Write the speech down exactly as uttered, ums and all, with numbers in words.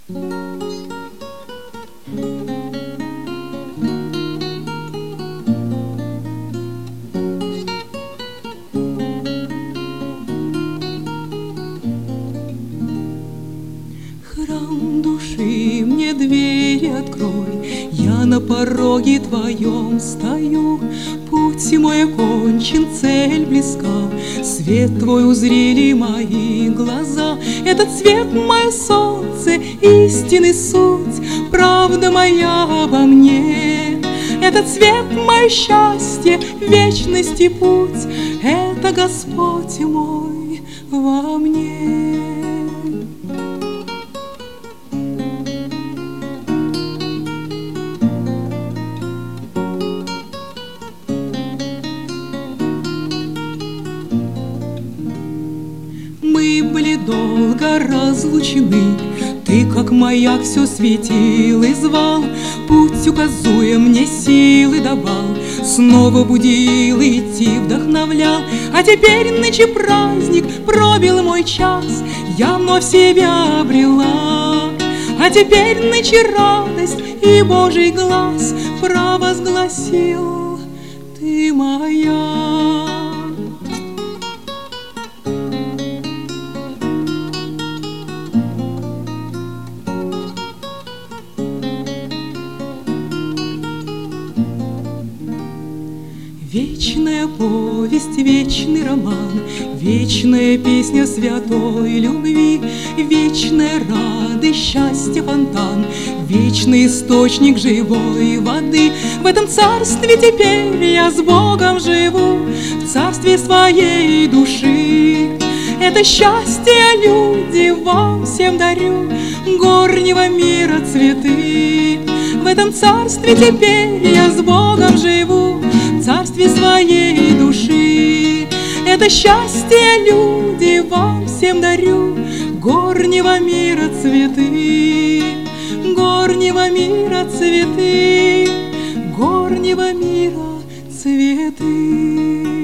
Храм души, мне двери открой, я на пороге твоем стою. Путь мой окончен, цель близка, свет твой узрели мои глаза. Этот свет мое солнце, истинный суть, правда моя обо мне. Этот свет мое счастье, вечности путь, это Господь мой во мне. Мы были долго разлучены, ты, как маяк, все светил и звал, путь указуя мне силы давал, снова будил и идти вдохновлял. А теперь нынче праздник, пробил мой час, я вновь себя обрела. А теперь нынче радость и Божий глаз провозгласил: ты моя. Вечная повесть, вечный роман, вечная песня святой любви, вечная радость, счастье фонтан, вечный источник живой воды. В этом царстве теперь я с Богом живу, в царстве своей души. Это счастье, люди, вам всем дарю, горнего мира цветы. В этом царстве теперь я с Богом живу, в царстве своей души. Это счастье, люди, вам всем дарю, горнего мира цветы, горнего мира цветы, горнего мира цветы.